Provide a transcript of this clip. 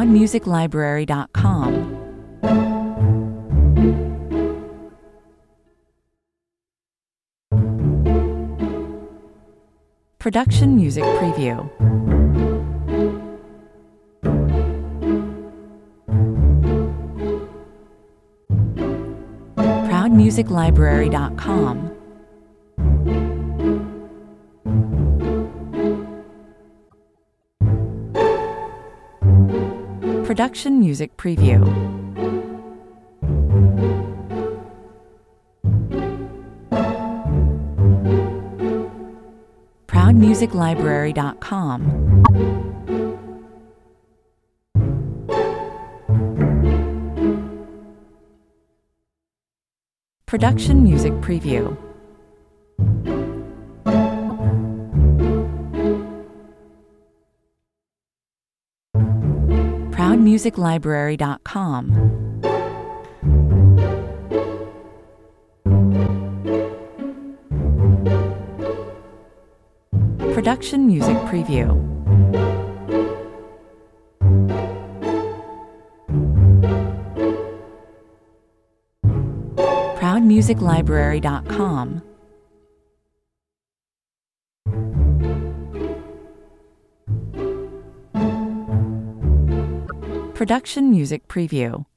ProudMusicLibrary.com. Production Music Preview. ProudMusicLibrary.com. Production Music Preview. ProudMusicLibrary.com. Production Music Preview. ProudMusicLibrary.com. Production Music Preview. ProudMusicLibrary.com. Production Music Preview.